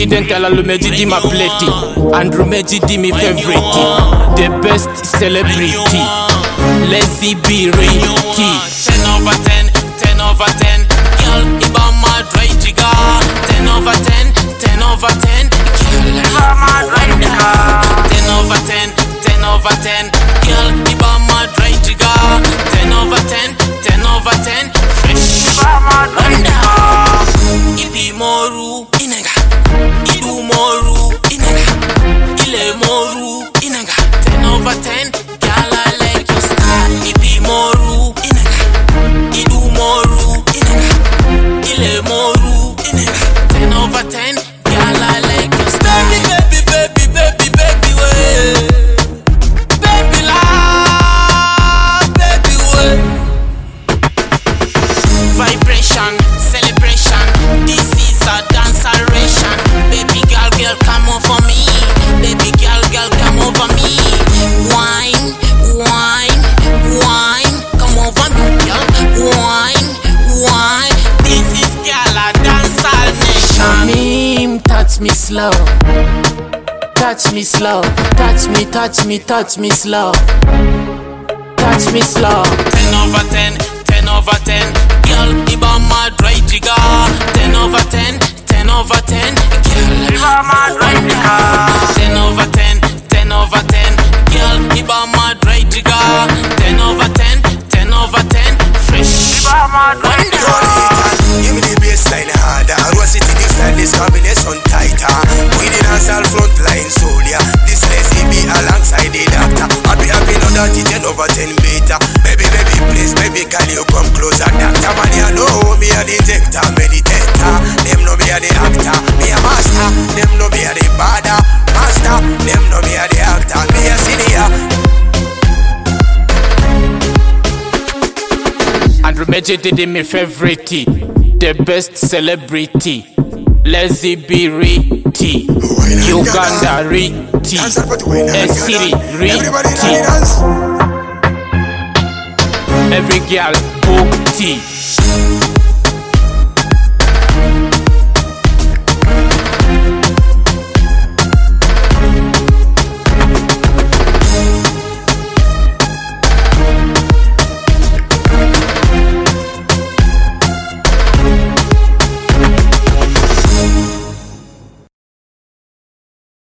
Occidental Lumeji di my plate, and Rumeji di my favorite. The best celebrity, Lazy B Riti. 10 over 10, 10 over 10. Girl, Ibama dry jiga. 10 over 10, 10 over 10. Girl, Ibama dry jiga. 10 over 10, 10 over 10. Girl, Ibama dry jiga. 10 over 10, 10 over 10. Fresh Ibama dry jiga. Ibi moru inega, idu moru inega, ile moru inega. 10 over 10. Girl, I like your style. Ibi moru inega, idu moru inega, ile moru inega. 10 over 10. Girl, I like your style. Baby, baby, baby, baby, way. Baby, love, baby, way. Vibration, celebration. This is a danceration. Baby girl, girl, come over me. Baby girl, girl, come over me. Wine, wine, wine. Come over me, girl. Wine, wine. This is girl a dancehall nation. Shamim, touch me slow. Touch me slow. Touch me, touch me, touch me slow. Touch me slow. 10 over 10, 10 over 10. Girl, Ibama dry jiga. 10 over 10, 10 over 10. Girl, Ibama dry jiga. 10 over 10, 10 over 10. Girl, Ibama dry jiga. 10 over 10, 10 over 10. Fresh Ibama dry jiga. Give me the bassline harder. Rose it in the style, this combination tighter. We the dancehall front line soldier. This Lazy B alongside the doctor. I'll be happy now that it's 10 over 10 beta. Baby, baby, please, baby, can you come closer? Doctor, man, you know me a the injector, meditator. Them know me a the actor, me a master. Them know me a the bada master. Them know me a the actor, me a senior. And Rumeji di my favorite, the best celebrity, Lazy B Riti, Uganda Riti, Esiri Riti, every girl booty.